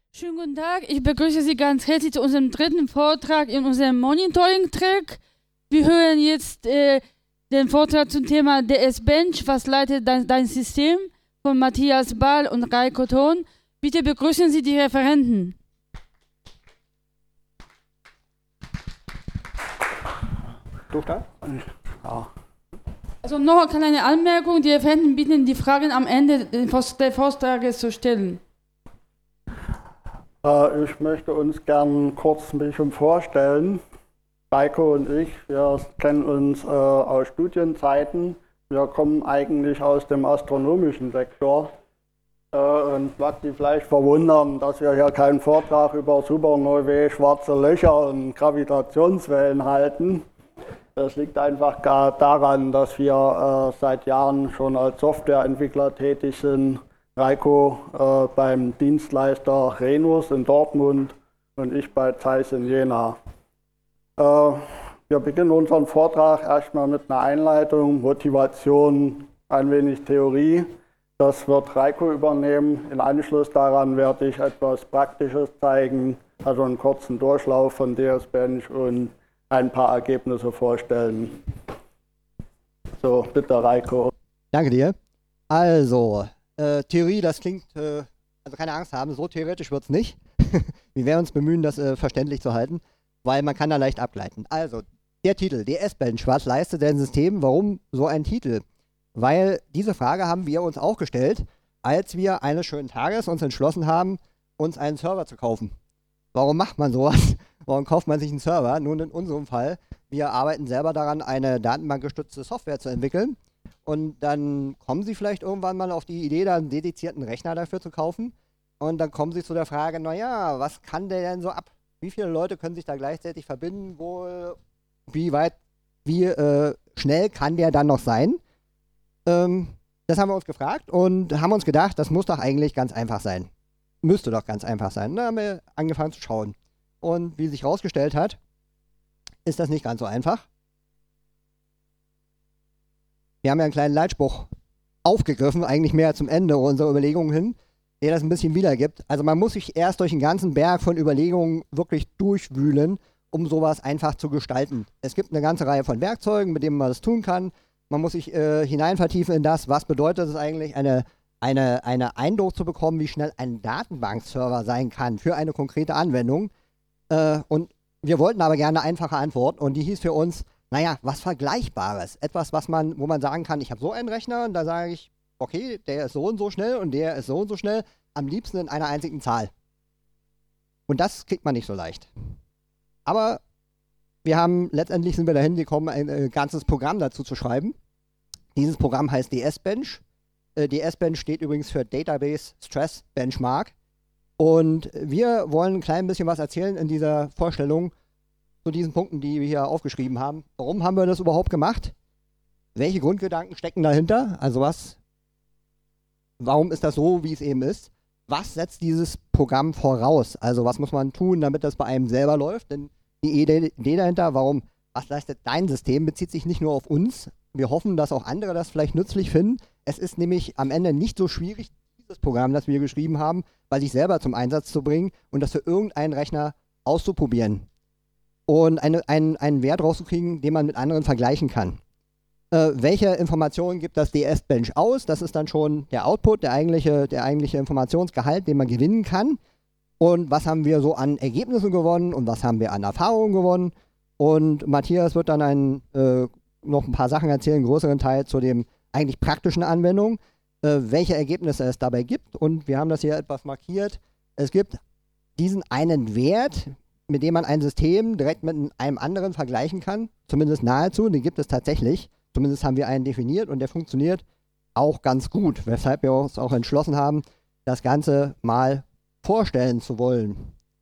Schönen guten Tag, ich begrüße Sie ganz herzlich zu unserem dritten Vortrag in unserem Monitoring-Track. Wir hören jetzt den Vortrag zum Thema DS-Bench, was leitet dein System, von Matthias Ball und Reiko Thon. Bitte begrüßen Sie die Referenten. Durfte? Ja. Also noch eine kleine Anmerkung, die Referenten bitten, die Fragen am Ende des Vortrages zu stellen. Ich möchte uns gern kurz ein bisschen vorstellen. Reiko und ich, wir kennen uns aus Studienzeiten. Wir kommen eigentlich aus dem astronomischen Sektor. Und mag Sie vielleicht verwundern, dass wir hier keinen Vortrag über Supernovae, schwarze Löcher und Gravitationswellen halten. Das liegt einfach daran, dass wir seit Jahren schon als Softwareentwickler tätig sind. Reiko beim Dienstleister Renus in Dortmund und ich bei Zeiss in Jena. Wir beginnen unseren Vortrag erstmal mit einer Einleitung, Motivation, ein wenig Theorie. Das wird Reiko übernehmen. Im Anschluss daran werde ich etwas Praktisches zeigen, also einen kurzen Durchlauf von DS-Bench und ein paar Ergebnisse vorstellen. So, bitte Reiko. Danke dir. Also, Theorie, das klingt, also keine Angst haben, so theoretisch wird es nicht. Wir werden uns bemühen, das verständlich zu halten, weil man kann da leicht abgleiten. Also, der Titel, DS-Bench, was leistet denn System? Warum so ein Titel? Weil diese Frage haben wir uns auch gestellt, als wir eines schönen Tages uns entschlossen haben, uns einen Server zu kaufen. Warum macht man sowas? Warum kauft man sich einen Server? Nun, in unserem Fall, wir arbeiten selber daran, eine datenbankgestützte Software zu entwickeln. Und dann kommen Sie vielleicht irgendwann mal auf die Idee, da einen dedizierten Rechner dafür zu kaufen. Und dann kommen Sie zu der Frage, naja, was kann der denn so ab? Wie viele Leute können sich da gleichzeitig verbinden? Wie schnell kann der dann noch sein? Das haben wir uns gefragt und haben uns gedacht, das muss doch eigentlich ganz einfach sein. Müsste doch ganz einfach sein. Da haben wir angefangen zu schauen. Und wie sich herausgestellt hat, ist das nicht ganz so einfach. Wir haben ja einen kleinen Leitspruch aufgegriffen, eigentlich mehr zum Ende unserer Überlegungen hin, der das ein bisschen wiedergibt. Also man muss sich erst durch einen ganzen Berg von Überlegungen wirklich durchwühlen, um sowas einfach zu gestalten. Es gibt eine ganze Reihe von Werkzeugen, mit denen man das tun kann. Man muss sich hineinvertiefen in das, was bedeutet es eigentlich, eine Eindruck zu bekommen, wie schnell ein Datenbankserver sein kann für eine konkrete Anwendung. Und wir wollten aber gerne eine einfache Antwort und die hieß für uns, naja, was Vergleichbares. Etwas, wo man sagen kann, ich habe so einen Rechner und da sage ich, okay, der ist so und so schnell und der ist so und so schnell, am liebsten in einer einzigen Zahl. Und das kriegt man nicht so leicht. Aber letztendlich sind wir dahin gekommen, ein ganzes Programm dazu zu schreiben. Dieses Programm heißt DS-Bench. DS-Bench steht übrigens für Database Stress Benchmark. Und wir wollen ein klein bisschen was erzählen in dieser Vorstellung zu diesen Punkten, die wir hier aufgeschrieben haben. Warum haben wir das überhaupt gemacht? Welche Grundgedanken stecken dahinter? Also warum ist das so, wie es eben ist? Was setzt dieses Programm voraus? Also was muss man tun, damit das bei einem selber läuft? Denn die Idee dahinter, was leistet dein System, bezieht sich nicht nur auf uns. Wir hoffen, dass auch andere das vielleicht nützlich finden. Es ist nämlich am Ende nicht so schwierig, dieses Programm, das wir geschrieben haben, bei sich selber zum Einsatz zu bringen und das für irgendeinen Rechner auszuprobieren. Und einen Wert rauszukriegen, den man mit anderen vergleichen kann. Welche Informationen gibt das DS-Bench aus? Das ist dann schon der Output, der eigentliche Informationsgehalt, den man gewinnen kann. Und was haben wir so an Ergebnissen gewonnen und was haben wir an Erfahrungen gewonnen? Und Matthias wird dann noch ein paar Sachen erzählen, einen größeren Teil zu dem eigentlich praktischen Anwendung, welche Ergebnisse es dabei gibt. Und wir haben das hier etwas markiert. Es gibt diesen einen Wert, mit dem man ein System direkt mit einem anderen vergleichen kann, zumindest nahezu, den gibt es tatsächlich. Zumindest haben wir einen definiert und der funktioniert auch ganz gut, weshalb wir uns auch entschlossen haben, das Ganze mal vorstellen zu wollen.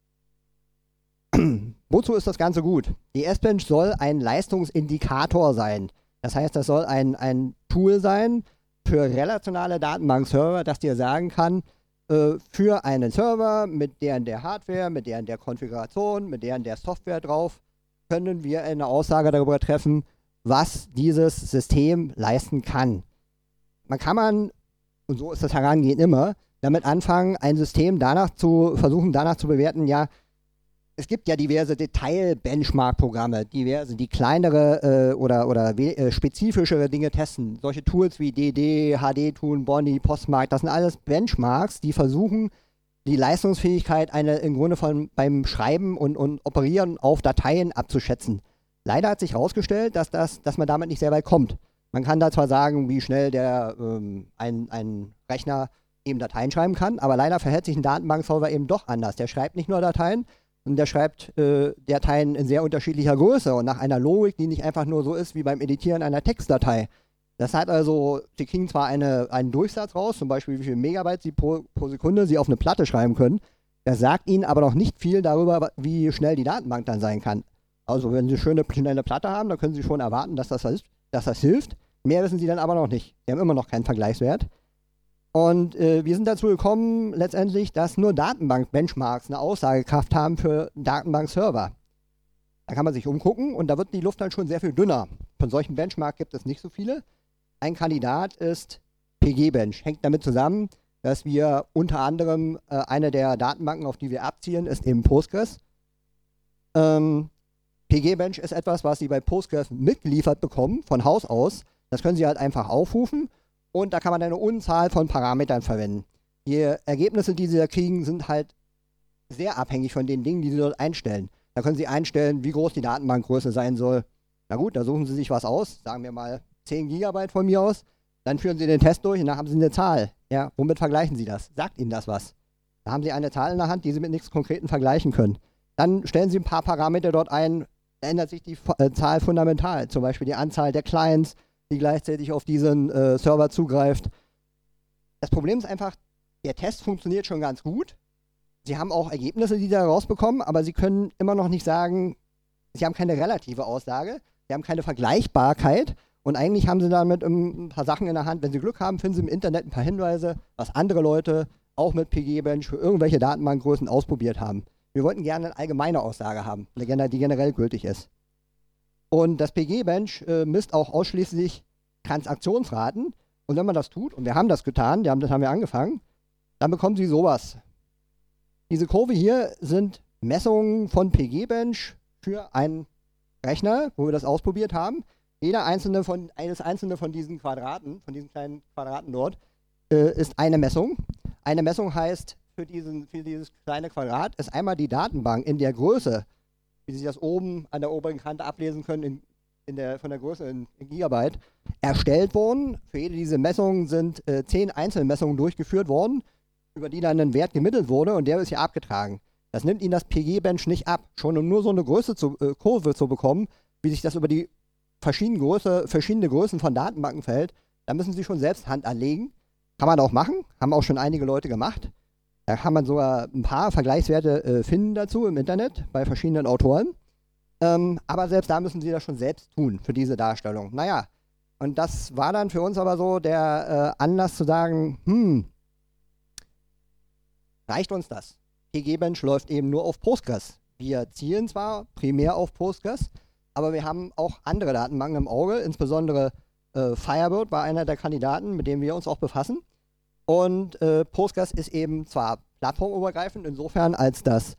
Wozu ist das Ganze gut? DS-Bench soll ein Leistungsindikator sein. Das heißt, das soll ein Tool sein für relationale Datenbankserver, das dir sagen kann, für einen Server mit der Hardware, mit der Konfiguration, mit der Software drauf, können wir eine Aussage darüber treffen, was dieses System leisten kann. Und so ist das Herangehen immer, damit anfangen, ein System danach zu bewerten, ja, es gibt ja diverse Detail-Benchmark-Programme, die kleinere oder spezifischere Dinge testen. Solche Tools wie DD, HD-Tool, Bonnie, Postmark, das sind alles Benchmarks, die versuchen, die Leistungsfähigkeit im Grunde beim Schreiben und Operieren auf Dateien abzuschätzen. Leider hat sich herausgestellt, dass man damit nicht sehr weit kommt. Man kann da zwar sagen, wie schnell ein Rechner eben Dateien schreiben kann, aber leider verhält sich ein Datenbankserver eben doch anders. Der schreibt nicht nur Dateien, und der schreibt Dateien in sehr unterschiedlicher Größe und nach einer Logik, die nicht einfach nur so ist wie beim Editieren einer Textdatei. Das heißt also, Sie kriegen zwar einen Durchsatz raus, zum Beispiel wie viel Megabyte Sie pro Sekunde Sie auf eine Platte schreiben können, das sagt Ihnen aber noch nicht viel darüber, wie schnell die Datenbank dann sein kann. Also wenn Sie eine schnelle Platte haben, dann können Sie schon erwarten, dass das hilft. Mehr wissen Sie dann aber noch nicht. Sie haben immer noch keinen Vergleichswert. Und wir sind dazu gekommen, letztendlich, dass nur Datenbank-Benchmarks eine Aussagekraft haben für Datenbank-Server. Da kann man sich umgucken und da wird die Luft dann schon sehr viel dünner. Von solchen Benchmarks gibt es nicht so viele. Ein Kandidat ist PG-Bench. Hängt damit zusammen, dass wir unter anderem eine der Datenbanken, auf die wir abzielen, ist eben Postgres. PG-Bench ist etwas, was Sie bei Postgres mitgeliefert bekommen, von Haus aus. Das können Sie halt einfach aufrufen. Und da kann man eine Unzahl von Parametern verwenden. Die Ergebnisse, die Sie da kriegen, sind halt sehr abhängig von den Dingen, die Sie dort einstellen. Da können Sie einstellen, wie groß die Datenbankgröße sein soll. Na gut, da suchen Sie sich was aus, sagen wir mal 10 GB von mir aus. Dann führen Sie den Test durch und dann haben Sie eine Zahl. Ja, womit vergleichen Sie das? Sagt Ihnen das was? Da haben Sie eine Zahl in der Hand, die Sie mit nichts Konkreten vergleichen können. Dann stellen Sie ein paar Parameter dort ein, da ändert sich die Zahl fundamental. Zum Beispiel die Anzahl der Clients, die gleichzeitig auf diesen Server zugreift. Das Problem ist einfach, der Test funktioniert schon ganz gut. Sie haben auch Ergebnisse, die Sie da rausbekommen, aber Sie können immer noch nicht sagen, Sie haben keine relative Aussage, Sie haben keine Vergleichbarkeit und eigentlich haben Sie damit ein paar Sachen in der Hand. Wenn Sie Glück haben, finden Sie im Internet ein paar Hinweise, was andere Leute auch mit PG-Bench für irgendwelche Datenbankgrößen ausprobiert haben. Wir wollten gerne eine allgemeine Aussage haben, die generell gültig ist. Und das PG-Bench misst auch ausschließlich Transaktionsraten. Und wenn man das tut, und wir haben das getan, das haben wir angefangen, dann bekommen Sie sowas. Diese Kurve hier sind Messungen von PG-Bench für einen Rechner, wo wir das ausprobiert haben. Jedes einzelne von diesen Quadraten, von diesen kleinen Quadraten dort, ist eine Messung. Eine Messung heißt, für dieses kleine Quadrat ist einmal die Datenbank in der Größe, wie Sie das oben an der oberen Kante ablesen können, von der Größe in Gigabyte, erstellt worden. Für jede dieser Messungen sind 10 Einzelmessungen durchgeführt worden, über die dann ein Wert gemittelt wurde und der ist hier abgetragen. Das nimmt Ihnen das PG-Bench nicht ab. Schon um nur so eine Kurve zu bekommen, wie sich das über die verschiedene Größen von Datenbanken verhält, da müssen Sie schon selbst Hand anlegen. Kann man auch machen, haben auch schon einige Leute gemacht. Da kann man sogar ein paar Vergleichswerte finden dazu im Internet bei verschiedenen Autoren. Aber selbst da müssen Sie das schon selbst tun für diese Darstellung. Naja, und das war dann für uns aber so der Anlass zu sagen, reicht uns das? PG-Bench läuft eben nur auf Postgres. Wir zielen zwar primär auf Postgres, aber wir haben auch andere Datenbanken im Auge, insbesondere Firebird war einer der Kandidaten, mit dem wir uns auch befassen. Und Postgres ist eben zwar plattformübergreifend, insofern als das,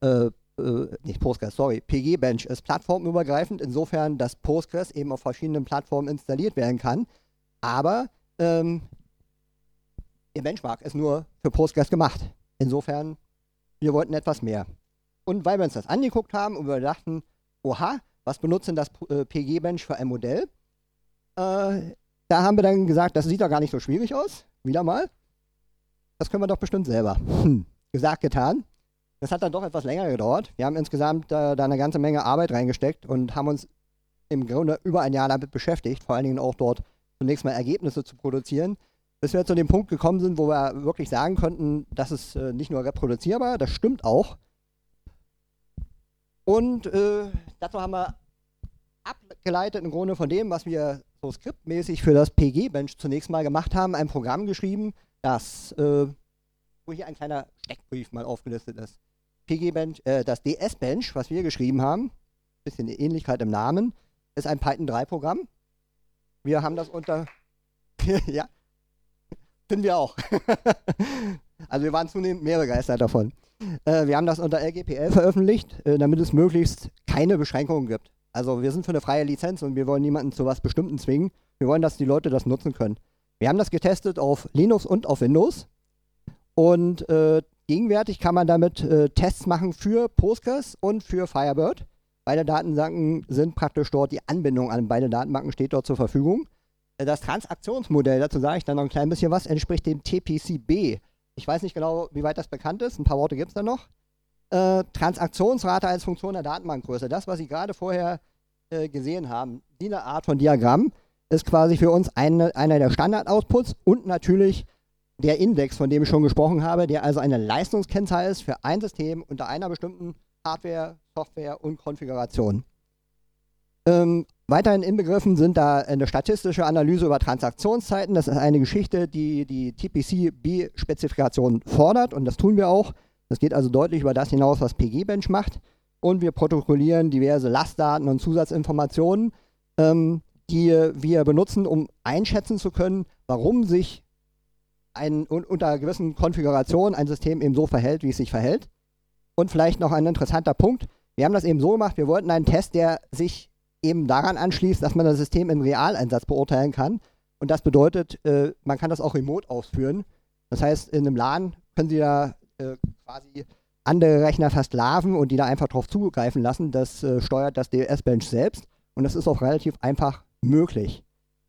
PG-Bench ist plattformübergreifend, insofern, dass Postgres eben auf verschiedenen Plattformen installiert werden kann. Aber der Benchmark ist nur für Postgres gemacht. Insofern, wir wollten etwas mehr. Und weil wir uns das angeguckt haben und wir dachten, oha, was benutzt denn das PG-Bench für ein Modell? Da haben wir dann gesagt, das sieht doch gar nicht so schwierig aus. Wieder mal. Das können wir doch bestimmt selber. Gesagt, getan. Das hat dann doch etwas länger gedauert. Wir haben insgesamt da eine ganze Menge Arbeit reingesteckt und haben uns im Grunde über ein Jahr damit beschäftigt, vor allen Dingen auch dort zunächst mal Ergebnisse zu produzieren, bis wir zu dem Punkt gekommen sind, wo wir wirklich sagen konnten, das ist nicht nur reproduzierbar, das stimmt auch. Und dazu haben wir abgeleitet im Grunde von dem, was wir so skriptmäßig für das PG-Bench zunächst mal gemacht haben, ein Programm geschrieben, das, wo hier ein kleiner Steckbrief mal aufgelistet ist. PG-Bench, das DS-Bench, was wir geschrieben haben, bisschen die Ähnlichkeit im Namen, ist ein Python 3-Programm. Wir haben das unter ja, Finden wir auch. Also wir waren zunehmend mehr begeistert davon. Wir haben das unter LGPL veröffentlicht, damit es möglichst keine Beschränkungen gibt. Also wir sind für eine freie Lizenz und wir wollen niemanden zu was Bestimmten zwingen. Wir wollen, dass die Leute das nutzen können. Wir haben das getestet auf Linux und auf Windows. Und gegenwärtig kann man damit Tests machen für Postgres und für Firebird. Beide Datenbanken sind praktisch dort, die Anbindung an beide Datenbanken steht dort zur Verfügung. Das Transaktionsmodell, dazu sage ich dann noch ein klein bisschen was, entspricht dem TPC-B. Ich weiß nicht genau, wie weit das bekannt ist. Ein paar Worte gibt es da noch. Transaktionsrate als Funktion der Datenbankgröße. Das, was Sie gerade vorher gesehen haben, diese Art von Diagramm, ist quasi für uns einer der Standard-Outputs und natürlich der Index, von dem ich schon gesprochen habe, der also eine Leistungskennzahl ist für ein System unter einer bestimmten Hardware, Software und Konfiguration. Weiterhin inbegriffen sind da eine statistische Analyse über Transaktionszeiten. Das ist eine Geschichte, die die TPC-B-Spezifikation fordert und das tun wir auch. Das geht also deutlich über das hinaus, was PG-Bench macht. Und wir protokollieren diverse Lastdaten und Zusatzinformationen, die wir benutzen, um einschätzen zu können, warum sich unter gewissen Konfigurationen ein System eben so verhält, wie es sich verhält. Und vielleicht noch ein interessanter Punkt. Wir haben das eben so gemacht, wir wollten einen Test, der sich eben daran anschließt, dass man das System im Realeinsatz beurteilen kann. Und das bedeutet, man kann das auch remote ausführen. Das heißt, in einem LAN können Sie da quasi andere Rechner versklaven und die da einfach drauf zugreifen lassen. Das steuert das DNS-Bench selbst und das ist auch relativ einfach möglich.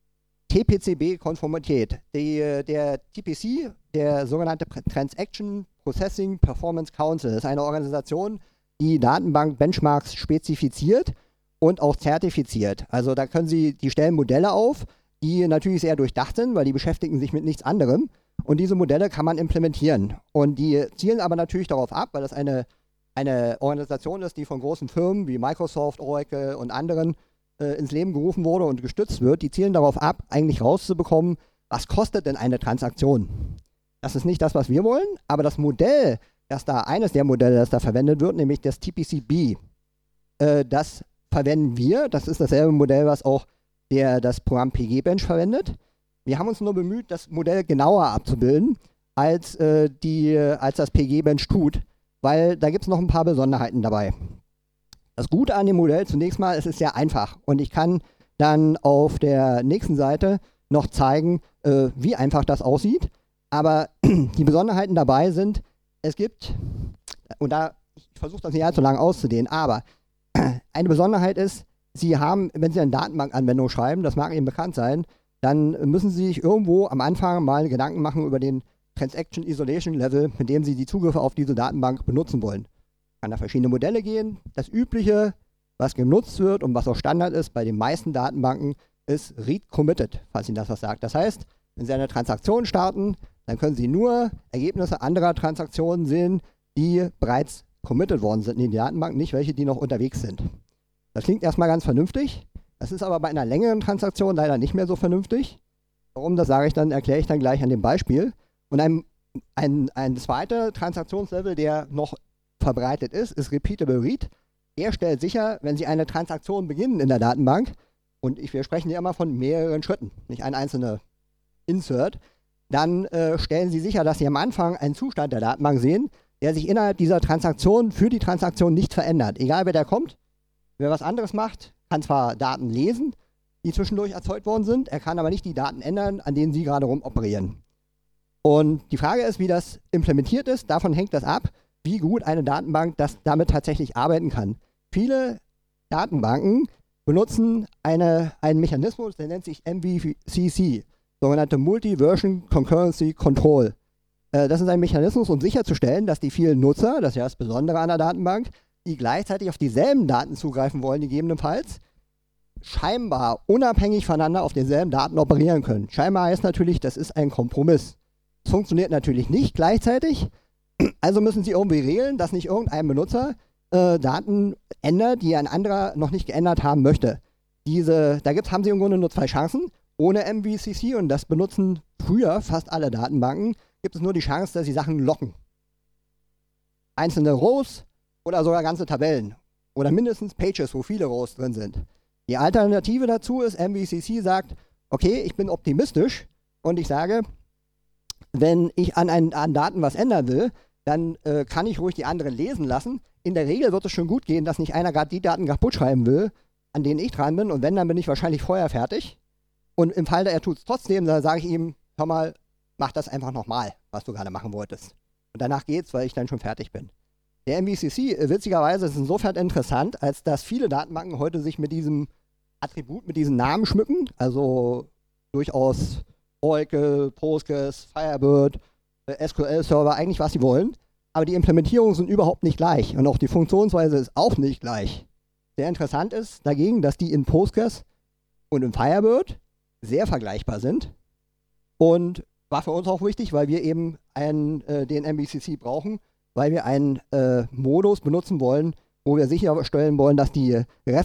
TPCB-Konformität. Der TPC, der sogenannte Transaction Processing Performance Council, ist eine Organisation, die Datenbank-Benchmarks spezifiziert und auch zertifiziert. Also da die stellen Modelle auf, die natürlich sehr durchdacht sind, weil die beschäftigen sich mit nichts anderem. Und diese Modelle kann man implementieren. Und die zielen aber natürlich darauf ab, weil das eine Organisation ist, die von großen Firmen wie Microsoft, Oracle und anderen ins Leben gerufen wurde und gestützt wird. Die zielen darauf ab, eigentlich rauszubekommen, was kostet denn eine Transaktion? Das ist nicht das, was wir wollen, aber das Modell, eines der Modelle, das da verwendet wird, nämlich das TPC-B, das verwenden wir. Das ist dasselbe Modell, was auch das Programm PG-Bench verwendet. Wir haben uns nur bemüht, das Modell genauer abzubilden, als das PG-Bench tut, weil da gibt es noch ein paar Besonderheiten dabei. Das Gute an dem Modell zunächst mal, es ist sehr einfach und ich kann dann auf der nächsten Seite noch zeigen, wie einfach das aussieht. Aber die Besonderheiten dabei sind, es gibt, und ich versuche das nicht allzu lange auszudehnen, aber eine Besonderheit ist, Sie haben, wenn Sie eine Datenbankanwendung schreiben, das mag Ihnen bekannt sein, dann müssen Sie sich irgendwo am Anfang mal Gedanken machen über den Transaction Isolation Level, mit dem Sie die Zugriffe auf diese Datenbank benutzen wollen. Kann da verschiedene Modelle gehen. Das Übliche, was genutzt wird und was auch Standard ist bei den meisten Datenbanken, ist Read Committed, falls Ihnen das was sagt. Das heißt, wenn Sie eine Transaktion starten, dann können Sie nur Ergebnisse anderer Transaktionen sehen, die bereits committed worden sind in die Datenbank, nicht welche, die noch unterwegs sind. Das klingt erstmal ganz vernünftig. Das ist aber bei einer längeren Transaktion leider nicht mehr so vernünftig. Warum, das erkläre ich dann gleich an dem Beispiel. Und ein zweiter Transaktionslevel, der noch verbreitet ist Repeatable Read. Der stellt sicher, wenn Sie eine Transaktion beginnen in der Datenbank, und wir sprechen hier immer von mehreren Schritten, nicht ein einzelner Insert, dann stellen Sie sicher, dass Sie am Anfang einen Zustand der Datenbank sehen, der sich innerhalb dieser Transaktion für die Transaktion nicht verändert. Egal wer da kommt, wer was anderes macht, kann zwar Daten lesen, die zwischendurch erzeugt worden sind, er kann aber nicht die Daten ändern, an denen Sie gerade rumoperieren. Und die Frage ist, wie das implementiert ist, davon hängt das ab, wie gut eine Datenbank damit tatsächlich arbeiten kann. Viele Datenbanken benutzen einen Mechanismus, der nennt sich MVCC, sogenannte Multi-Version Concurrency Control. Das ist ein Mechanismus, um sicherzustellen, dass die vielen Nutzer, das ist ja das Besondere an der Datenbank, die gleichzeitig auf dieselben Daten zugreifen wollen, gegebenenfalls, scheinbar unabhängig voneinander auf denselben Daten operieren können. Scheinbar heißt natürlich, das ist ein Kompromiss. Es funktioniert natürlich nicht gleichzeitig, also müssen Sie irgendwie regeln, dass nicht irgendein Benutzer Daten ändert, die ein anderer noch nicht geändert haben möchte. Haben Sie im Grunde nur zwei Chancen. Ohne MVCC, und das benutzen früher fast alle Datenbanken, gibt es nur die Chance, dass Sie Sachen locken. Einzelne Rows oder sogar ganze Tabellen. Oder mindestens Pages, wo viele Rows drin sind. Die Alternative dazu ist, MVCC sagt, okay, ich bin optimistisch und ich sage, wenn ich an Daten was ändern will, dann kann ich ruhig die anderen lesen lassen. In der Regel wird es schon gut gehen, dass nicht einer gerade die Daten kaputt schreiben will, an denen ich dran bin. Und wenn, dann bin ich wahrscheinlich vorher fertig. Und im Fall, er tut es trotzdem, dann sage ich ihm, hör mal, mach das einfach nochmal, was du gerade machen wolltest. Und danach geht's, weil ich dann schon fertig bin. Der MVCC, witzigerweise, ist insofern interessant, als dass viele Datenbanken heute sich mit diesem Attribut, mit diesen Namen schmücken. Also durchaus Oracle, Postgres, Firebird, SQL-Server, eigentlich was sie wollen. Aber die Implementierungen sind überhaupt nicht gleich. Und auch die Funktionsweise ist auch nicht gleich. Sehr interessant ist dagegen, dass die in Postgres und in Firebird sehr vergleichbar sind. Und war für uns auch wichtig, weil wir eben den MVCC brauchen, weil wir einen Modus benutzen wollen, wo wir sicherstellen wollen, dass die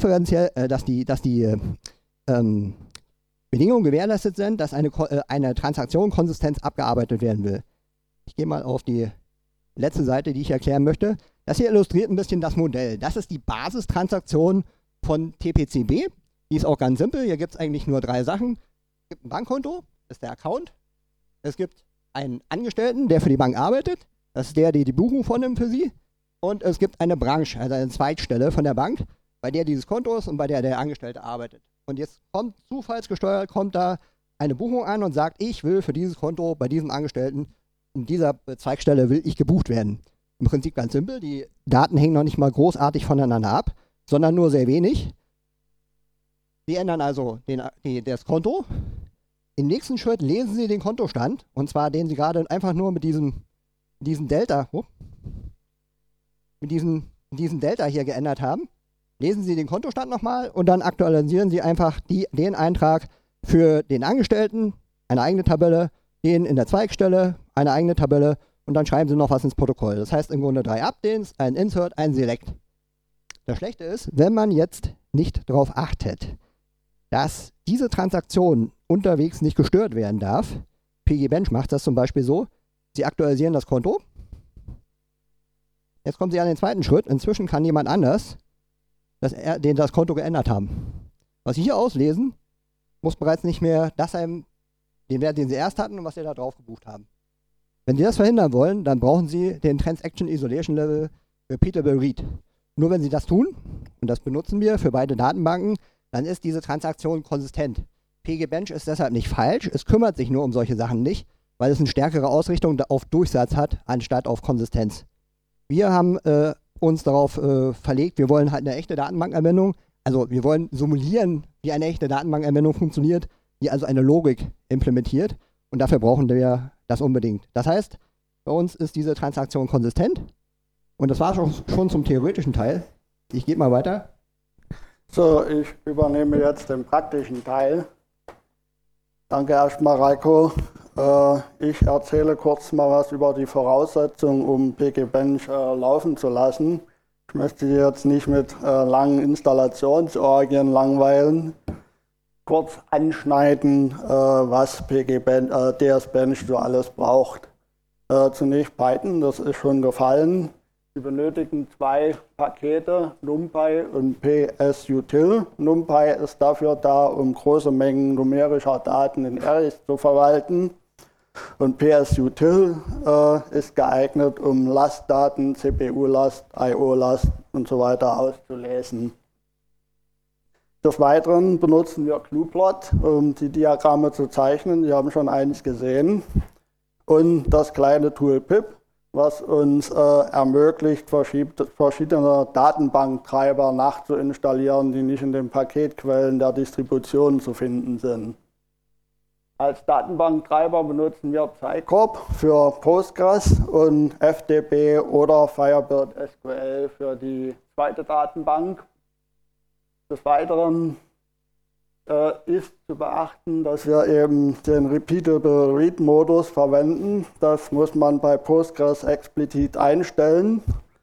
Bedingungen gewährleistet sind, dass eine Transaktion konsistent abgearbeitet werden will. Ich gehe mal auf die letzte Seite, die ich erklären möchte. Das hier illustriert ein bisschen das Modell. Das ist die Basistransaktion von TPCB. Die ist auch ganz simpel. Hier gibt es eigentlich nur 3 Sachen. Es gibt ein Bankkonto, das ist der Account. Es gibt einen Angestellten, der für die Bank arbeitet. Das ist der die Buchung vornimmt für Sie. Und es gibt eine Branche, also eine Zweigstelle von der Bank, bei der dieses Konto ist und bei der der Angestellte arbeitet. Und jetzt zufallsgesteuert da eine Buchung an und sagt, ich will für dieses Konto bei diesem Angestellten in dieser Zweigstelle will ich gebucht werden. Im Prinzip ganz simpel, die Daten hängen noch nicht mal großartig voneinander ab, sondern nur sehr wenig. Sie ändern also das Konto. Im nächsten Schritt lesen Sie den Kontostand, und zwar den Sie gerade einfach nur mit diesem Delta, mit diesem Delta hier geändert haben. Lesen Sie den Kontostand nochmal und dann aktualisieren Sie einfach den Eintrag für den Angestellten, eine eigene Tabelle, den in der Zweigstelle, eine eigene Tabelle und dann schreiben Sie noch was ins Protokoll. Das heißt im Grunde 3 Updates, ein Insert, ein Select. Das Schlechte ist, wenn man jetzt nicht darauf achtet, dass diese Transaktion unterwegs nicht gestört werden darf. PGBench macht das zum Beispiel so, Sie aktualisieren das Konto. Jetzt kommen Sie an den zweiten Schritt. Inzwischen kann jemand anders das Konto geändert haben. Was Sie hier auslesen, muss bereits nicht mehr das sein, den Wert, den Sie erst hatten und was Sie da drauf gebucht haben. Wenn Sie das verhindern wollen, dann brauchen Sie den Transaction Isolation Level Repeatable Read. Nur wenn Sie das tun, und das benutzen wir für beide Datenbanken, dann ist diese Transaktion konsistent. PGBench ist deshalb nicht falsch, es kümmert sich nur um solche Sachen nicht, weil es eine stärkere Ausrichtung auf Durchsatz hat, anstatt auf Konsistenz. Wir haben uns darauf verlegt, wir wollen halt eine echte Datenbankanwendung, also wir wollen simulieren, wie eine echte Datenbankanwendung funktioniert, die also eine Logik implementiert und dafür brauchen wir das unbedingt. Das heißt, bei uns ist diese Transaktion konsistent und das war schon zum theoretischen Teil. Ich gehe mal weiter. So, ich übernehme jetzt den praktischen Teil. Danke erstmal, Reiko. Ich erzähle kurz mal was über die Voraussetzungen, um PGBench laufen zu lassen. Ich möchte Sie jetzt nicht mit langen Installationsorgien langweilen. Kurz anschneiden, was DS-Bench so alles braucht. Zunächst Python, das ist schon gefallen. Sie benötigen 2 Pakete, NumPy und psutil. NumPy ist dafür da, um große Mengen numerischer Daten in Arrays zu verwalten. Und psutil ist geeignet, um Lastdaten, CPU-Last, IO-Last und so weiter auszulesen. Des Weiteren benutzen wir Gnuplot, um die Diagramme zu zeichnen. Sie haben schon eins gesehen. Und das kleine Tool pip, was uns ermöglicht, verschiedene Datenbanktreiber nachzuinstallieren, die nicht in den Paketquellen der Distribution zu finden sind. Als Datenbanktreiber benutzen wir PsyCorp für Postgres und FDB oder Firebird SQL für die zweite Datenbank. Des Weiteren ist zu beachten, dass wir eben den Repeatable Read Modus verwenden. Das muss man bei Postgres explizit einstellen.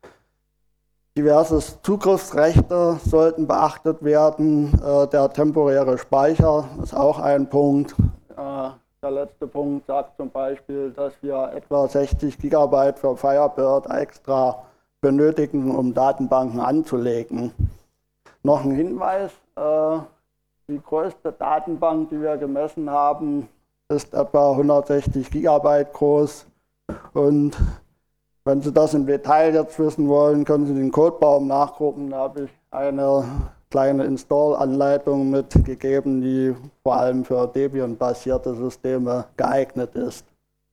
Diverse Zugriffsrechte sollten beachtet werden. Der temporäre Speicher ist auch ein Punkt. Der letzte Punkt sagt zum Beispiel, dass wir etwa 60 GB für Firebird extra benötigen, um Datenbanken anzulegen. Noch ein Hinweis. Die größte Datenbank, die wir gemessen haben, ist etwa 160 Gigabyte groß. Und wenn Sie das im Detail jetzt wissen wollen, können Sie den Codebaum nachgucken. Da habe ich eine kleine Install-Anleitung mitgegeben, die vor allem für Debian-basierte Systeme geeignet ist.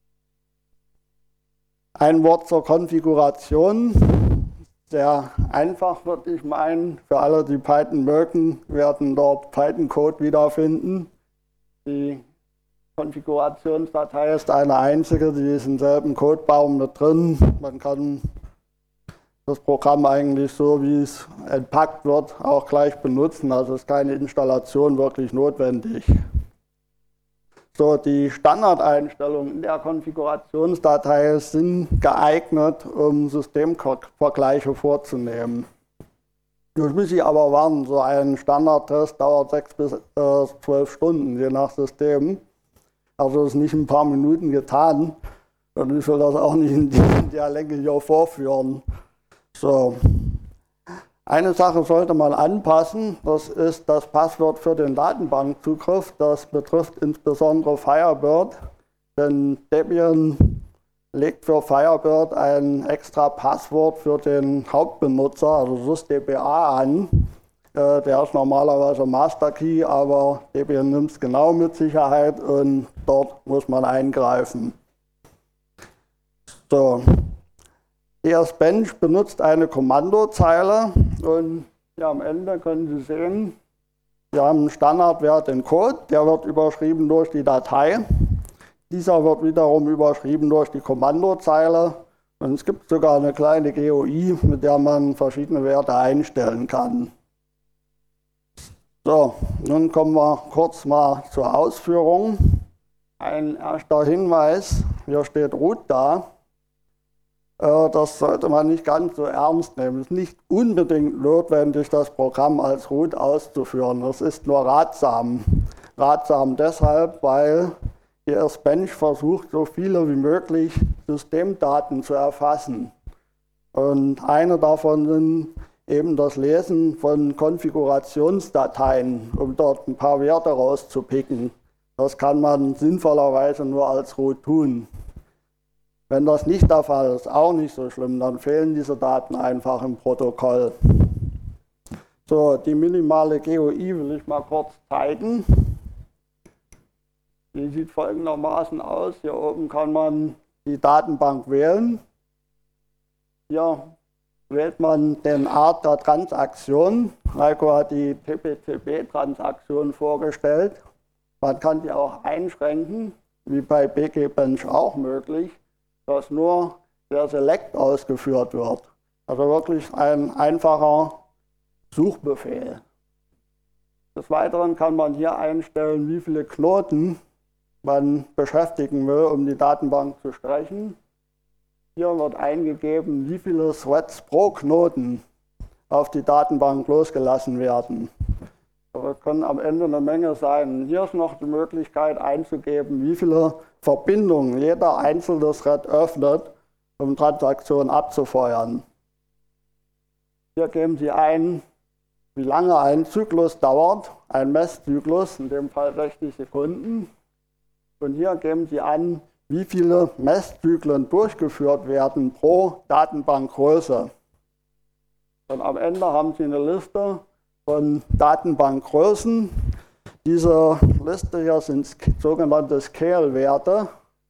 Ein Wort zur Konfiguration. Sehr einfach, würde ich meinen. Für alle, die Python mögen, werden dort Python-Code wiederfinden. Die Konfigurationsdatei ist eine einzige, die ist im selben Codebaum mit drin. Man kann das Programm eigentlich so, wie es entpackt wird, auch gleich benutzen. Also ist keine Installation wirklich notwendig. So, die Standardeinstellungen in der Konfigurationsdatei sind geeignet, um Systemvergleiche vorzunehmen. Ich muss Sie aber warnen, so ein Standardtest dauert 6 bis 12 Stunden, je nach System. Also ist nicht in ein paar Minuten getan. Und ich will das auch nicht in der Länge hier vorführen. So. Eine Sache sollte man anpassen, das ist das Passwort für den Datenbankzugriff. Das betrifft insbesondere Firebird, denn Debian legt für Firebird ein extra Passwort für den Hauptbenutzer, also sysdba, an. Der ist normalerweise Master Key, aber Debian nimmt es genau mit Sicherheit und dort muss man eingreifen. So. ESBench benutzt eine Kommandozeile und ja, am Ende können Sie sehen, wir haben einen Standardwert in Code, der wird überschrieben durch die Datei. Dieser wird wiederum überschrieben durch die Kommandozeile und es gibt sogar eine kleine GUI, mit der man verschiedene Werte einstellen kann. So, nun kommen wir kurz mal zur Ausführung. Ein erster Hinweis, hier steht root da. Das sollte man nicht ganz so ernst nehmen. Es ist nicht unbedingt notwendig, das Programm als root auszuführen. Das ist nur ratsam. Ratsam deshalb, weil ESBench versucht, so viele wie möglich Systemdaten zu erfassen. Und eine davon sind eben das Lesen von Konfigurationsdateien, um dort ein paar Werte rauszupicken. Das kann man sinnvollerweise nur als root tun. Wenn das nicht der Fall ist, auch nicht so schlimm, dann fehlen diese Daten einfach im Protokoll. So, die minimale GUI will ich mal kurz zeigen. Die sieht folgendermaßen aus. Hier oben kann man die Datenbank wählen. Hier wählt man den Art der Transaktion. Heiko hat die TPCB-Transaktion vorgestellt. Man kann die auch einschränken, wie bei BGBench auch möglich, dass nur der Select ausgeführt wird. Also wirklich ein einfacher Suchbefehl. Des Weiteren kann man hier einstellen, wie viele Knoten man beschäftigen will, um die Datenbank zu stretchen. Hier wird eingegeben, wie viele Threads pro Knoten auf die Datenbank losgelassen werden. Das können am Ende eine Menge sein. Hier ist noch die Möglichkeit einzugeben, wie viele Verbindungen jeder einzelne Thread öffnet, um Transaktionen abzufeuern. Hier geben Sie ein, wie lange ein Zyklus dauert, ein Messzyklus, in dem Fall 60 Sekunden. Und hier geben Sie an, wie viele Messzyklen durchgeführt werden pro Datenbankgröße. Und am Ende haben Sie eine Liste von Datenbankgrößen. Diese Liste hier sind sogenannte Scale-Werte.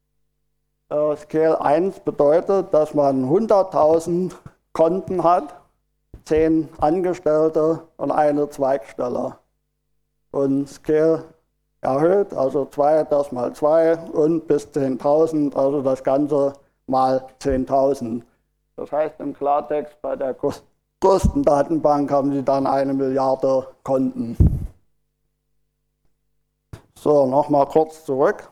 Scale 1 bedeutet, dass man 100.000 Konten hat, 10 Angestellte und eine Zweigstelle. Und Scale erhöht, also 2, das mal 2 und bis 10.000, also das Ganze mal 10.000. Das heißt im Klartext, bei der größten Datenbank haben Sie dann 1 Milliarde Konten. So, nochmal kurz zurück.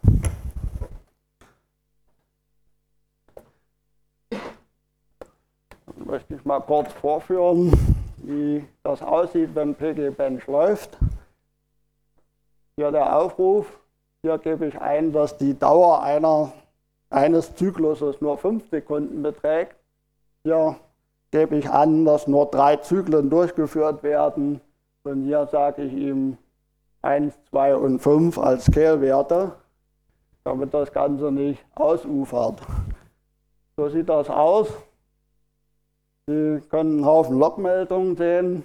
Dann möchte ich mal kurz vorführen, wie das aussieht, wenn PGBench läuft. Hier der Aufruf. Hier gebe ich ein, dass die Dauer eines Zykluses nur 5 Sekunden beträgt. Hier gebe ich an, dass nur 3 Zyklen durchgeführt werden. Und hier sage ich ihm 1, 2 und 5 als Scale-Werte. damit das Ganze nicht ausufert. So sieht das aus. Sie können einen Haufen Logmeldungen sehen.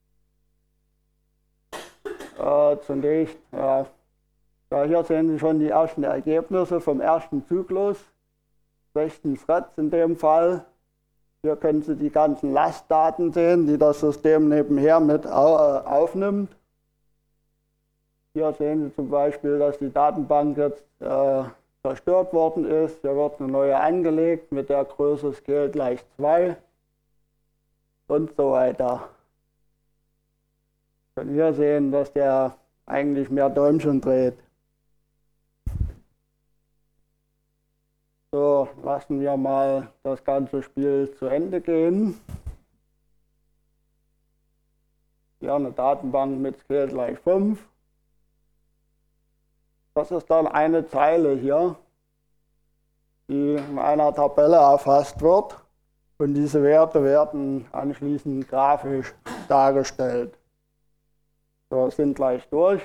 Zunächst, hier sehen Sie schon die ersten Ergebnisse vom ersten Zyklus, 16 Threads in dem Fall. Hier können Sie die ganzen Lastdaten sehen, die das System nebenher mit aufnimmt. Hier sehen Sie zum Beispiel, dass die Datenbank jetzt zerstört worden ist. Hier wird eine neue angelegt mit der Größe Scale gleich 2 und so weiter. Sie können hier sehen, dass der eigentlich mehr Däumchen dreht. So, lassen wir mal das ganze Spiel zu Ende gehen. Hier eine Datenbank mit Scale gleich 5. Das ist dann eine Zeile hier, die in einer Tabelle erfasst wird. Und diese Werte werden anschließend grafisch dargestellt. So, wir sind gleich durch.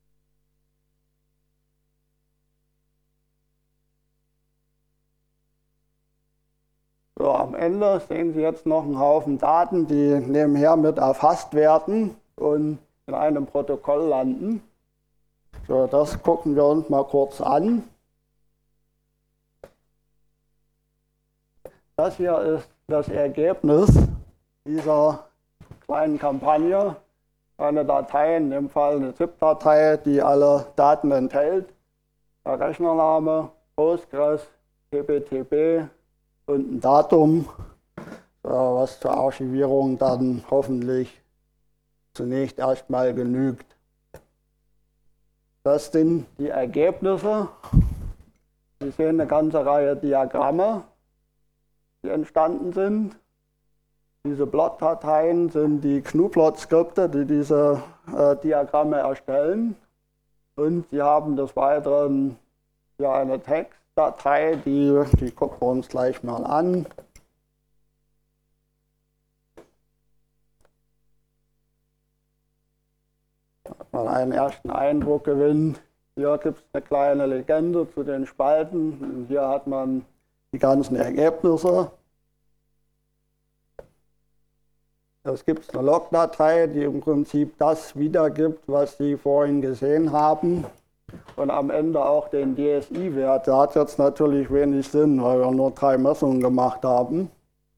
So, am Ende sehen Sie jetzt noch einen Haufen Daten, die nebenher mit erfasst werden und in einem Protokoll landen. So, das gucken wir uns mal kurz an. Das hier ist das Ergebnis dieser kleinen Kampagne. Eine Datei, in dem Fall eine ZIP-Datei, die alle Daten enthält. Der Rechnername, Postgres, PPTB und ein Datum, was zur Archivierung dann hoffentlich zunächst erstmal genügt. Das sind die Ergebnisse. Sie sehen eine ganze Reihe Diagramme, die entstanden sind. Diese Plot-Dateien sind die GNU-Plot-Skripte, die diese Diagramme erstellen. Und Sie haben des Weiteren hier eine Textdatei, die gucken wir uns gleich mal an. Mal einen ersten Eindruck gewinnen. Hier gibt es eine kleine Legende zu den Spalten. Und hier hat man die ganzen Ergebnisse. Es gibt eine Logdatei, die im Prinzip das wiedergibt, was Sie vorhin gesehen haben. Und am Ende auch den DSI-Wert. Der hat jetzt natürlich wenig Sinn, weil wir nur 3 Messungen gemacht haben.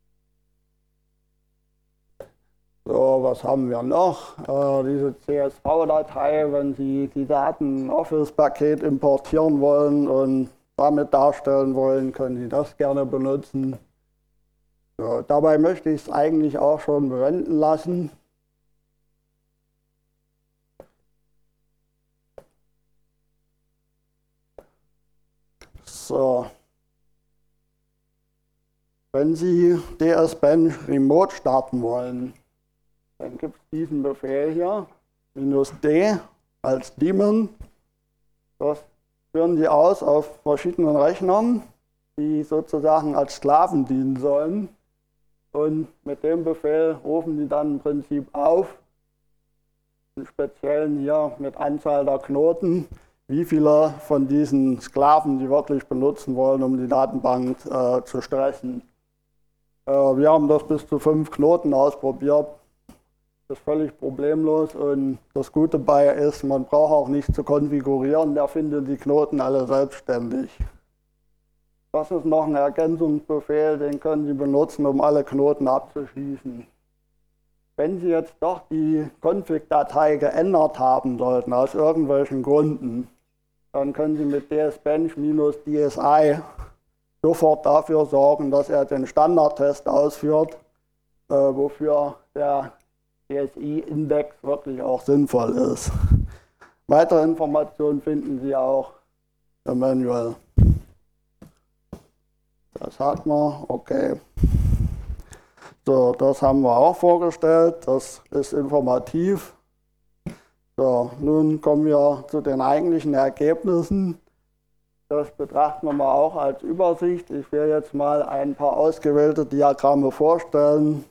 So, was haben wir noch? Diese CSV-Datei, wenn Sie die Daten in Office-Paket importieren wollen und damit darstellen wollen, können Sie das gerne benutzen. So, dabei möchte ich es eigentlich auch schon bewenden lassen. So. Wenn Sie DS-Bench Remote starten wollen, dann gibt es diesen Befehl hier, -d als Daemon. Das führen Sie aus auf verschiedenen Rechnern, die sozusagen als Sklaven dienen sollen. Und mit dem Befehl rufen Sie dann im Prinzip auf, im Speziellen hier mit Anzahl der Knoten, wie viele von diesen Sklaven Sie wirklich benutzen wollen, um die Datenbank zu stressen. Wir haben das bis zu 5 Knoten ausprobiert. Das ist völlig problemlos und das Gute dabei ist, man braucht auch nichts zu konfigurieren, der findet die Knoten alle selbstständig. Das ist noch ein Ergänzungsbefehl, den können Sie benutzen, um alle Knoten abzuschließen. Wenn Sie jetzt doch die Config-Datei geändert haben sollten, aus irgendwelchen Gründen, dann können Sie mit dsbench-dsi sofort dafür sorgen, dass er den Standardtest ausführt, wofür der DSI-Index wirklich auch sinnvoll ist. Weitere Informationen finden Sie auch im Manual. Das hat man, okay. So, das haben wir auch vorgestellt, das ist informativ. So, nun kommen wir zu den eigentlichen Ergebnissen. Das betrachten wir mal auch als Übersicht. Ich werde jetzt mal ein paar ausgewählte Diagramme vorstellen.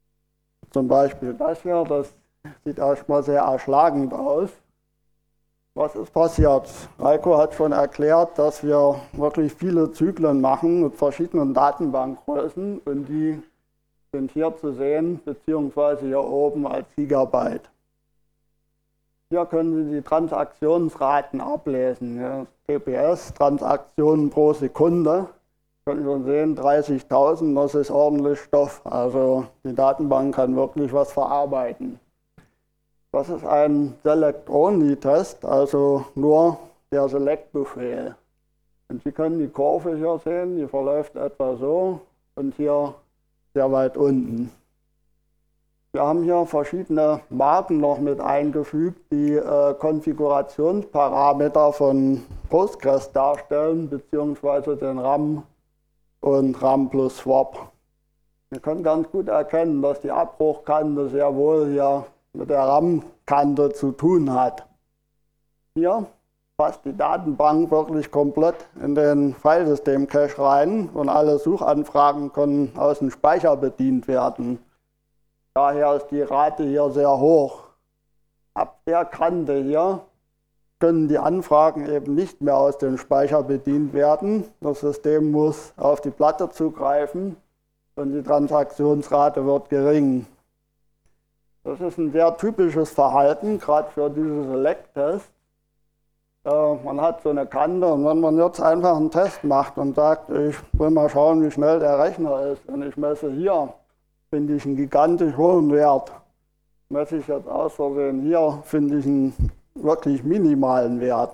Zum Beispiel das hier, das sieht erstmal sehr erschlagend aus. Was ist passiert? Heiko hat schon erklärt, dass wir wirklich viele Zyklen machen mit verschiedenen Datenbankgrößen und die sind hier zu sehen, beziehungsweise hier oben als Gigabyte. Hier können Sie die Transaktionsraten ablesen. Ja, TPS, Transaktionen pro Sekunde. Können Sie sehen, 30.000, das ist ordentlich Stoff. Also die Datenbank kann wirklich was verarbeiten. Das ist ein Select-Only-Test, also nur der Select-Befehl. Und Sie können die Kurve hier sehen, die verläuft etwa so und hier sehr weit unten. Wir haben hier verschiedene Marken noch mit eingefügt, die Konfigurationsparameter von Postgres darstellen, beziehungsweise den RAM und RAM plus Swap. Wir können ganz gut erkennen, dass die Abbruchkante sehr wohl hier mit der RAM-Kante zu tun hat. Hier passt die Datenbank wirklich komplett in den Filesystem-Cache rein und alle Suchanfragen können aus dem Speicher bedient werden. Daher ist die Rate hier sehr hoch. Ab der Kante hier können die Anfragen eben nicht mehr aus dem Speicher bedient werden. Das System muss auf die Platte zugreifen und die Transaktionsrate wird gering. Das ist ein sehr typisches Verhalten, gerade für diese Select-Tests. Man hat so eine Kante und wenn man jetzt einfach einen Test macht und sagt, ich will mal schauen, wie schnell der Rechner ist und ich messe hier, finde ich einen gigantisch hohen Wert. Messe ich jetzt aus Versehen hier, finde ich einen wirklich minimalen Wert.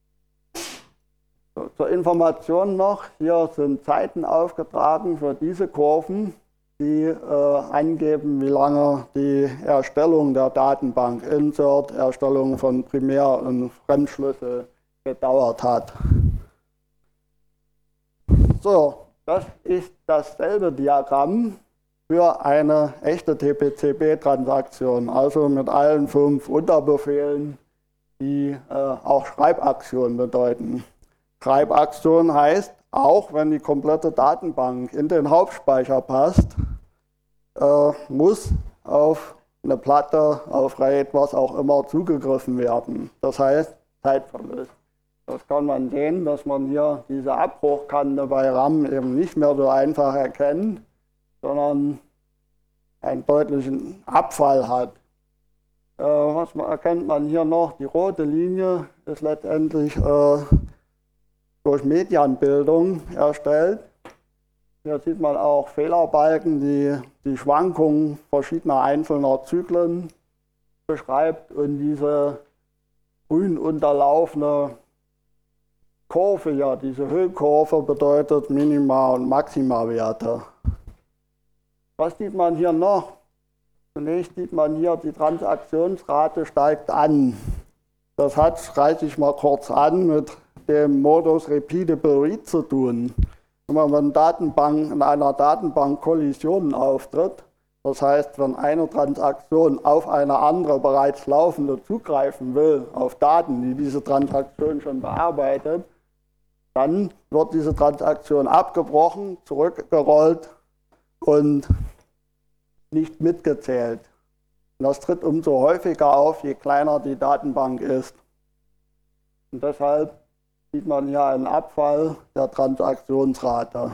So, zur Information noch, hier sind Zeiten aufgetragen für diese Kurven, die angeben, wie lange die Erstellung der Datenbank, Insert, Erstellung von Primär- und Fremdschlüssel gedauert hat. So, das ist dasselbe Diagramm für eine echte TPCB-Transaktion, also mit allen 5 Unterbefehlen, die auch Schreibaktionen bedeuten. Schreibaktion heißt, auch wenn die komplette Datenbank in den Hauptspeicher passt, muss auf eine Platte, auf RAID, was auch immer, zugegriffen werden. Das heißt Zeitverlust. Das kann man sehen, dass man hier diese Abbruchkante bei RAM eben nicht mehr so einfach erkennt, sondern einen deutlichen Abfall hat. Was erkennt man hier noch? Die rote Linie ist letztendlich durch Medianbildung erstellt. Hier sieht man auch Fehlerbalken, die die Schwankungen verschiedener einzelner Zyklen beschreibt und diese grün unterlaufene Kurve hier, diese Hüllkurve bedeutet Minima- und Maximawerte. Was sieht man hier noch? Zunächst sieht man hier, die Transaktionsrate steigt an. Das hat, reiße ich mal kurz an, mit dem Modus Repeatable Read zu tun. Wenn in einer Datenbank Kollisionen auftritt, das heißt, wenn eine Transaktion auf eine andere bereits laufende zugreifen will, auf Daten, die diese Transaktion schon bearbeitet, dann wird diese Transaktion abgebrochen, zurückgerollt und nicht mitgezählt. Und das tritt umso häufiger auf, je kleiner die Datenbank ist. Und deshalb sieht man hier einen Abfall der Transaktionsrate.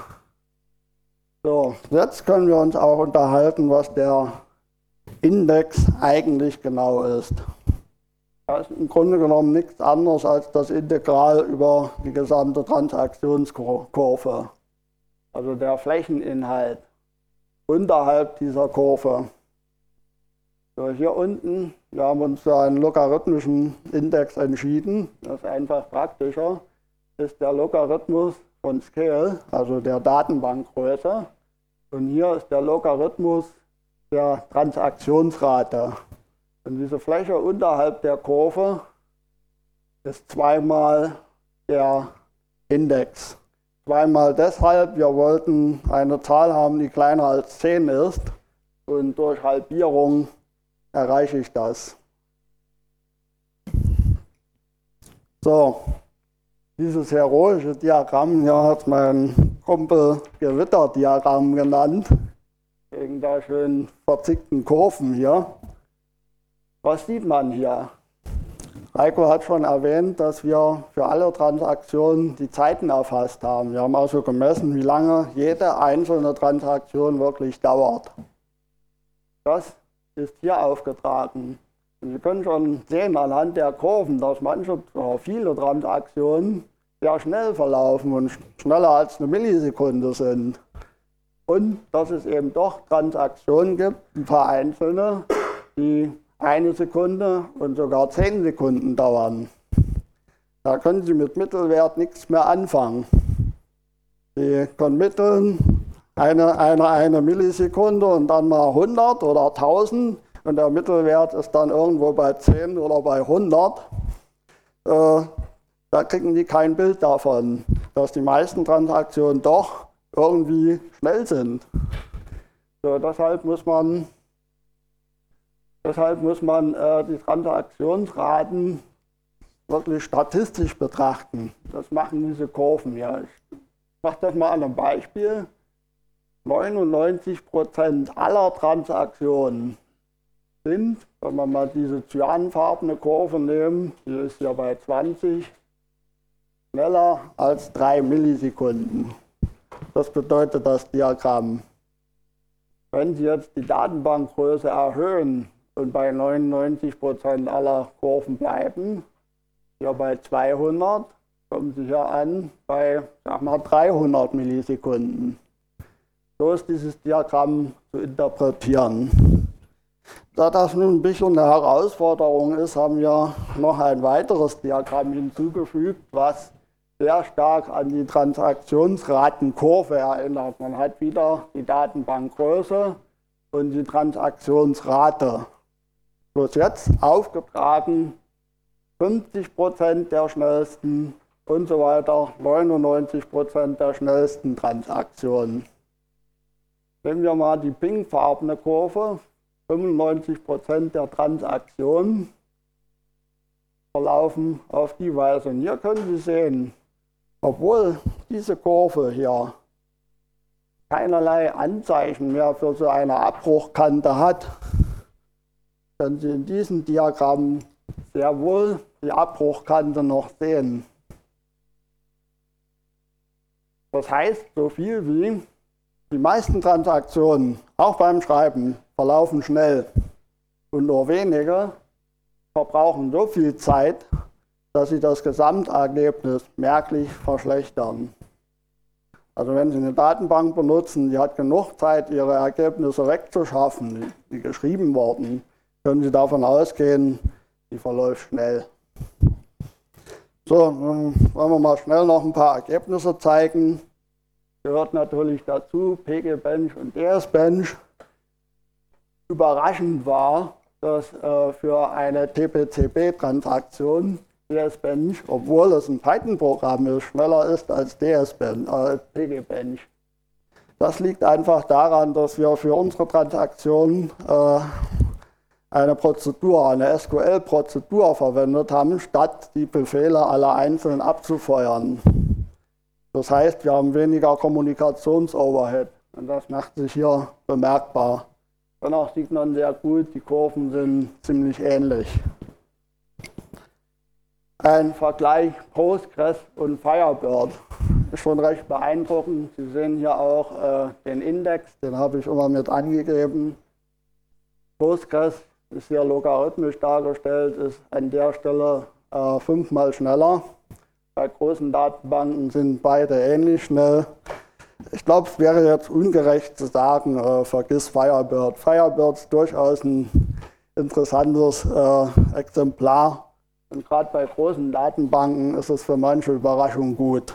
So, jetzt können wir uns auch unterhalten, was der Index eigentlich genau ist. Das ist im Grunde genommen nichts anderes als das Integral über die gesamte Transaktionskurve. Also der Flächeninhalt unterhalb dieser Kurve. So, hier unten, wir haben uns für einen logarithmischen Index entschieden. Das ist einfach praktischer. Ist der Logarithmus von Scale, also der Datenbankgröße. Und hier ist der Logarithmus der Transaktionsrate. Und diese Fläche unterhalb der Kurve ist zweimal der Index. Zweimal deshalb, wir wollten eine Zahl haben, die kleiner als 10 ist. Und durch Halbierung erreiche ich das. So. Dieses heroische Diagramm hier hat mein Kumpel Gewitterdiagramm genannt, wegen der schön verzickten Kurven hier. Was sieht man hier? Heiko hat schon erwähnt, dass wir für alle Transaktionen die Zeiten erfasst haben. Wir haben also gemessen, wie lange jede einzelne Transaktion wirklich dauert. Das ist hier aufgetragen. Und Sie können schon sehen anhand der Kurven, dass manche oder viele Transaktionen sehr schnell verlaufen und schneller als eine Millisekunde sind. Und dass es eben doch Transaktionen gibt, ein paar einzelne, die 1 Sekunde und sogar 10 Sekunden dauern. Da können Sie mit Mittelwert nichts mehr anfangen. Sie können mitteln eine Millisekunde und dann mal 100 oder 1000 und der Mittelwert ist dann irgendwo bei 10 oder bei 100. Da kriegen die kein Bild davon, dass die meisten Transaktionen doch irgendwie schnell sind. So, deshalb muss man die Transaktionsraten wirklich statistisch betrachten. Das machen diese Kurven hier. Ich mache das mal an einem Beispiel. 99% aller Transaktionen sind, wenn wir mal diese cyanfarbene Kurve nehmen, die ist hier bei 20, schneller als 3 Millisekunden. Das bedeutet das Diagramm. Wenn Sie jetzt die Datenbankgröße erhöhen und bei 99% aller Kurven bleiben, hier bei 200, kommen Sie hier an bei, sag mal, 300 Millisekunden. So ist dieses Diagramm zu interpretieren. Da das nun ein bisschen eine Herausforderung ist, haben wir noch ein weiteres Diagramm hinzugefügt, was sehr stark an die Transaktionsratenkurve erinnert. Man hat wieder die Datenbankgröße und die Transaktionsrate. Bloß jetzt aufgetragen 50% der schnellsten und so weiter, 99% der schnellsten Transaktionen. Nehmen wir mal die pinkfarbene Kurve, 95% der Transaktionen verlaufen auf die Weise. Und hier können Sie sehen, obwohl diese Kurve hier keinerlei Anzeichen mehr für so eine Abbruchkante hat, können Sie in diesem Diagramm sehr wohl die Abbruchkante noch sehen. Das heißt, so viel wie die meisten Transaktionen, auch beim Schreiben, verlaufen schnell und nur wenige verbrauchen so viel Zeit, dass sie das Gesamtergebnis merklich verschlechtern. Also wenn Sie eine Datenbank benutzen, die hat genug Zeit, Ihre Ergebnisse wegzuschaffen, die geschrieben wurden, können Sie davon ausgehen, die verläuft schnell. So, dann wollen wir mal schnell noch ein paar Ergebnisse zeigen. Gehört natürlich dazu, PG-Bench und DS-Bench. Überraschend war, dass für eine TPCB-Transaktion DS-Bench, obwohl es ein Python-Programm ist, schneller ist als PG-Bench. Das liegt einfach daran, dass wir für unsere Transaktion eine Prozedur, eine SQL-Prozedur verwendet haben, statt die Befehle alle einzeln abzufeuern. Das heißt, wir haben weniger Kommunikations-Overhead und das macht sich hier bemerkbar. Danach sieht man sehr gut, die Kurven sind ziemlich ähnlich. Ein Vergleich Postgres und Firebird ist schon recht beeindruckend. Sie sehen hier auch den Index, den habe ich immer mit angegeben. Postgres ist hier logarithmisch dargestellt, ist an der Stelle 5-mal schneller. Bei großen Datenbanken sind beide ähnlich schnell. Ich glaube, es wäre jetzt ungerecht zu sagen, vergiss Firebird. Firebird ist durchaus ein interessantes Exemplar. Und gerade bei großen Datenbanken ist es für manche Überraschung gut.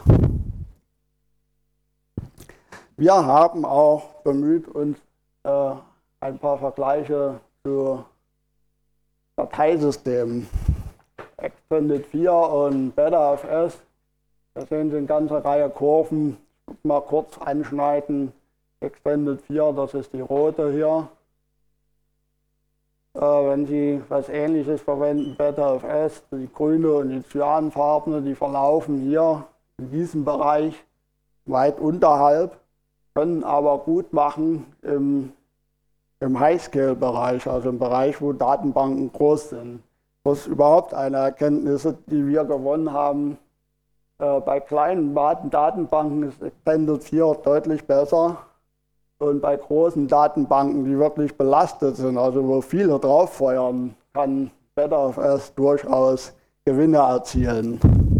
Wir haben auch bemüht, uns ein paar Vergleiche zu Dateisystemen. Extended 4 und BetterFS. Da sehen Sie eine ganze Reihe Kurven. Ich will mal kurz anschneiden. Extended 4, das ist die rote hier. Wenn Sie was Ähnliches verwenden, BetterFS, die grüne und die cyanfarbene, die verlaufen hier in diesem Bereich weit unterhalb, können aber gut machen im High-Scale-Bereich, also im Bereich, wo Datenbanken groß sind. Das ist überhaupt eine Erkenntnis, die wir gewonnen haben. Bei kleinen Datenbanken ist Extended hier deutlich besser. Und bei großen Datenbanken, die wirklich belastet sind, also wo viele drauf feuern, kann BetterFS durchaus Gewinne erzielen.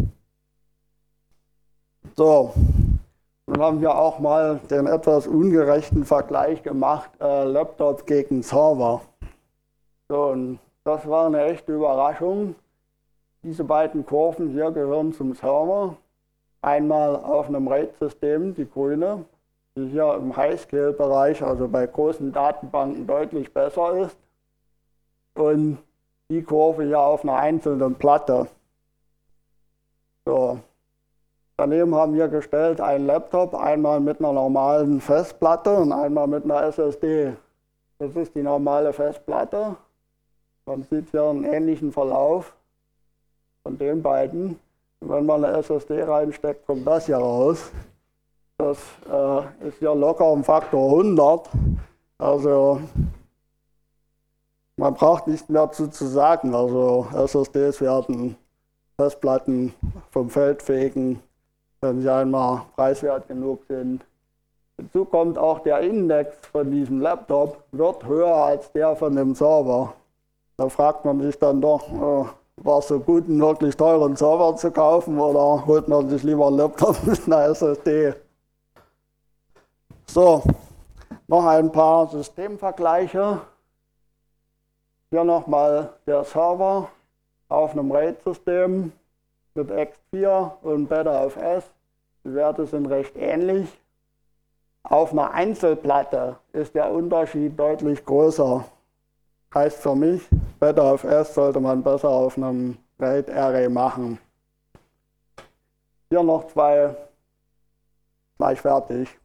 So, dann haben wir auch mal den etwas ungerechten Vergleich gemacht, Laptop gegen Server. So, und das war eine echte Überraschung. Diese beiden Kurven hier gehören zum Server. Einmal auf einem RAID-System, die grüne, die hier im High-Scale-Bereich, also bei großen Datenbanken, deutlich besser ist. Und die Kurve hier auf einer einzelnen Platte. So. Daneben haben wir gestellt einen Laptop, einmal mit einer normalen Festplatte und einmal mit einer SSD. Das ist die normale Festplatte. Man sieht hier einen ähnlichen Verlauf von den beiden. Und wenn man eine SSD reinsteckt, kommt das hier raus. Das ist hier locker um Faktor 100. Also man braucht nichts mehr zu sagen. Also SSDs werden Festplatten vom Feld fegen, wenn sie einmal preiswert genug sind. Hinzu kommt auch der Index von diesem Laptop wird höher als der von dem Server. Da fragt man sich dann doch, war es so gut, einen wirklich teuren Server zu kaufen oder holt man sich lieber einen Laptop mit einer SSD? So, noch ein paar Systemvergleiche. Hier nochmal der Server auf einem RAID-System mit X4 und BetterFS. Die Werte sind recht ähnlich. Auf einer Einzelplatte ist der Unterschied deutlich größer. Heißt für mich, BetterFS sollte man besser auf einem RAID-Array machen. Hier noch zwei, gleich fertig.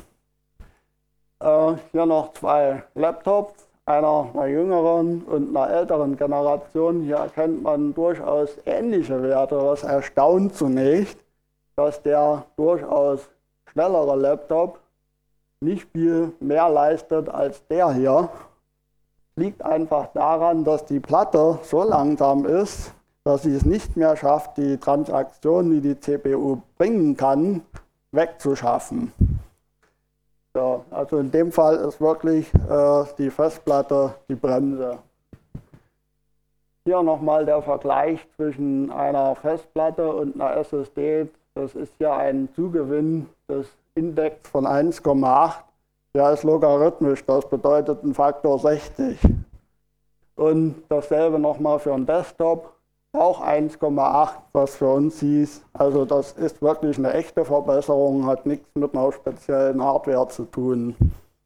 Hier noch zwei Laptops, einer jüngeren und einer älteren Generation. Hier erkennt man durchaus ähnliche Werte. Das erstaunt zunächst, dass der durchaus schnellere Laptop nicht viel mehr leistet als der hier. Liegt einfach daran, dass die Platte so langsam ist, dass sie es nicht mehr schafft, die Transaktionen, die die CPU bringen kann, wegzuschaffen. So, also in dem Fall ist wirklich die Festplatte die Bremse. Hier nochmal der Vergleich zwischen einer Festplatte und einer SSD. Das ist hier ein Zugewinn des Index von 1,8. Der ist logarithmisch, das bedeutet ein Faktor 60. Und dasselbe nochmal für einen Desktop, auch 1,8, was für uns hieß. Also das ist wirklich eine echte Verbesserung, hat nichts mit einer speziellen Hardware zu tun.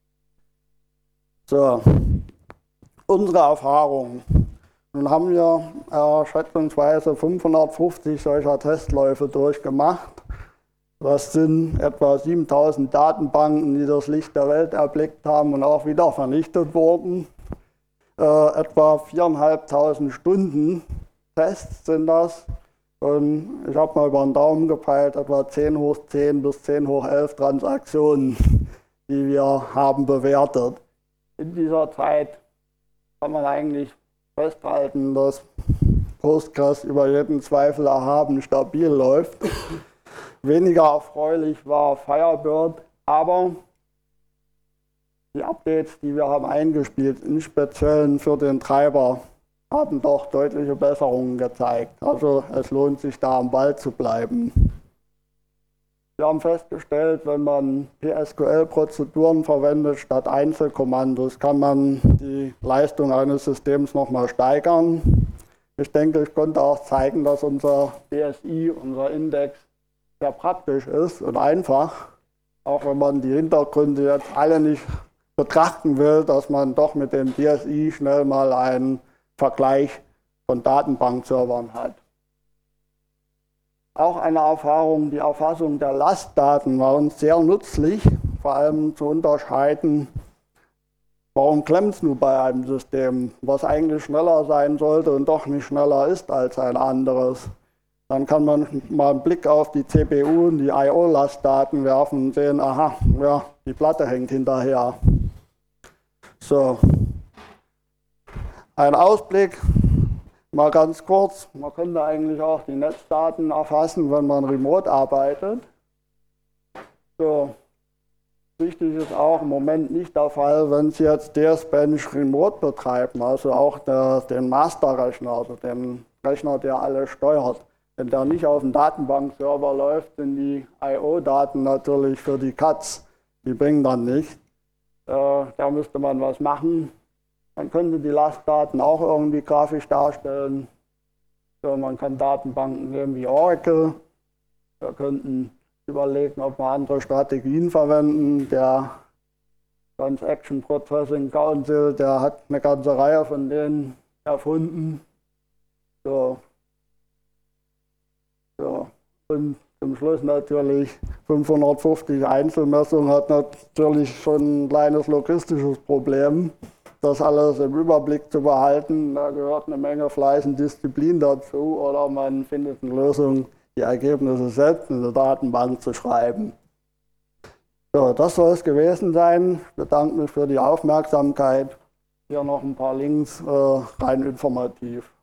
So, unsere Erfahrung. Nun haben wir schätzungsweise 550 solcher Testläufe durchgemacht. Das sind etwa 7000 Datenbanken, die das Licht der Welt erblickt haben und auch wieder vernichtet wurden. Etwa 4.500 Stunden Tests sind das. Und ich habe mal über den Daumen gepeilt, etwa 10 hoch 10 bis 10 hoch 11 Transaktionen, die wir haben bewertet. In dieser Zeit kann man eigentlich festhalten, dass Postgres über jeden Zweifel erhaben stabil läuft. Weniger erfreulich war Firebird, aber die Updates, die wir haben eingespielt, im Speziellen für den Treiber, haben doch deutliche Besserungen gezeigt. Also es lohnt sich da am Ball zu bleiben. Wir haben festgestellt, wenn man PSQL-Prozeduren verwendet statt Einzelkommandos, kann man die Leistung eines Systems nochmal steigern. Ich denke, ich konnte auch zeigen, dass unser BSI, unser Index, sehr praktisch ist und einfach, auch wenn man die Hintergründe jetzt alle nicht betrachten will, dass man doch mit dem BSI schnell mal einen Vergleich von Datenbankservern hat. Auch eine Erfahrung, die Erfassung der Lastdaten war uns sehr nützlich, vor allem zu unterscheiden, warum klemmt es nun bei einem System, was eigentlich schneller sein sollte und doch nicht schneller ist als ein anderes. Dann kann man mal einen Blick auf die CPU und die I/O-Lastdaten werfen und sehen, aha, ja, die Platte hängt hinterher. So, ein Ausblick. Mal ganz kurz, man könnte eigentlich auch die Netzdaten erfassen, wenn man remote arbeitet. So. Wichtig ist auch im Moment nicht der Fall, wenn Sie jetzt DS-Bench remote betreiben, also auch den Masterrechner, also den Rechner, der alles steuert. Wenn der nicht auf dem Datenbankserver läuft, sind die I/O-Daten natürlich für die Katz. Die bringen dann nicht. Da müsste man was machen. Man könnte die Lastdaten auch irgendwie grafisch darstellen. So, man kann Datenbanken nehmen wie Oracle. Wir könnten überlegen, ob wir andere Strategien verwenden. Der Transaction Processing Council, der hat eine ganze Reihe von denen erfunden. So. Und zum Schluss natürlich 550 Einzelmessungen hat natürlich schon ein kleines logistisches Problem, das alles im Überblick zu behalten. Da gehört eine Menge Fleiß und Disziplin dazu, oder man findet eine Lösung, die Ergebnisse selbst in der Datenbank zu schreiben. So, das soll es gewesen sein. Ich bedanke mich für die Aufmerksamkeit. Hier noch ein paar Links, rein informativ.